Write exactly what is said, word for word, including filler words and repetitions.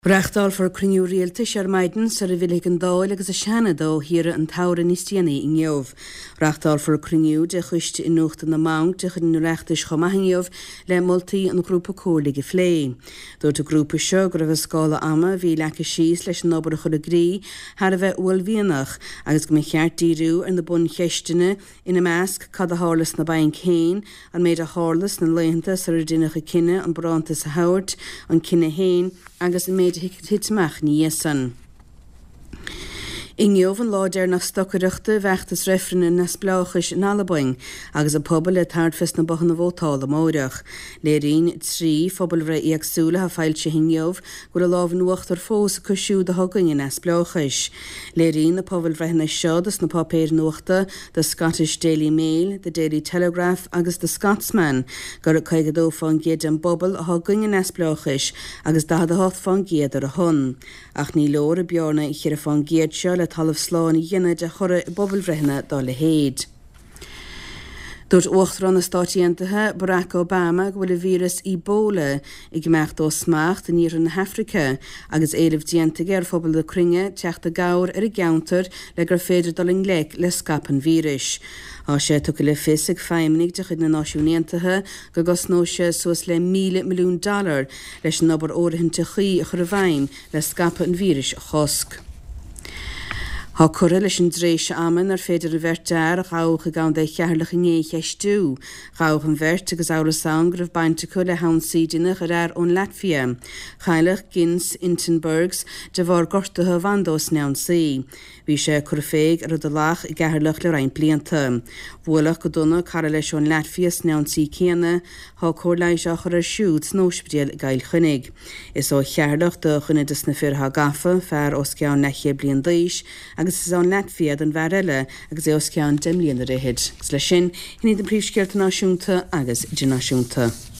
Brechtal for crinniú rialta ar maidin sa a bhillig an dáil agus a seanna dó hir an tauran níos déanaí in Gneomh. Brechtal for crinniú de chuiste in nuachta na mount de chun reachtas chomahinneomh le multaí an grúpa cólaigh i phlé. Dúirt a grúpa seo gur bheith scála ama bhí lecha síos leis an nobar a chud a grí har a bheith uail bhíonach agus go mé cheart díriú ar na bun cheistine ina measc cad a hálas na bain céin an méid a hálas na léanta sa ar duine a cinenne an branta sa hauirt an cinenne héin agus i méid hitmeach ní san. In Gneomh an láidir nach stocareachta bheachtas réifrina nas blachas in Alabang agus a pobl le tardfest na bochan na bhótála móireach. Léirín trí phobal ra iagsúla ha feilte in Gneomh gur a lábh nuachtar fós a cosisiú de thugain in nas blachas. Léirín na pobl rehna seodas na papéir nuachta the Scottish Daily Mail, the Daily Telegraph agus the Scotsman gur a caigadó fan géad an bobbal a thugain in nas blachas agus da a hoth fan géad ar a hon. Ach ní lór a bearna i chir a fan géad seo le talamh sláán i dhéine de chora bobbal bhrethna dá le héad. Dúirt uachtar na stáitiantathe Barack Obama go bhfuil a vírus Ebola i gmeacht ó smacht in ír na Africa agus éileh diantaige ar phobal de cringe teachta gair ar a geantar le gur féidir doling lec le scapan vírus. Á sé tu le fisig feimnig de chud na náisiúntaithe go gosnó sé suas le míle milliún dollar leis an nobar óirithinte chuí a chur a bhain le scapa an vírus a chosc. Tá cura leis an dréise aman ar féidir a bhirt dear a chaoch a gan é chearlach in é cheistú. Chaoch an bhirt agus ára sang gribh bainte chu le hansíidirnach ar air ón Latvia. Chailech gins Intenbergs de bhar gortathe vandós nean sí. Bhí sé cur féig ar a lach i gcearlach le rain blianta. Bhualach go donna cara leis ón Latvia nean sí céanna, há cór leis a chur ar siúd snóisbdial gail chunig. Is ó chearlach de chunidas na feartha gafa fear os ceann neché blian díis agus is an Latvia den bheile agus é os ceann de mbliana réhéid. Gus le sin, hiní den príomhscearta náisiúnta agus de náisiúnta.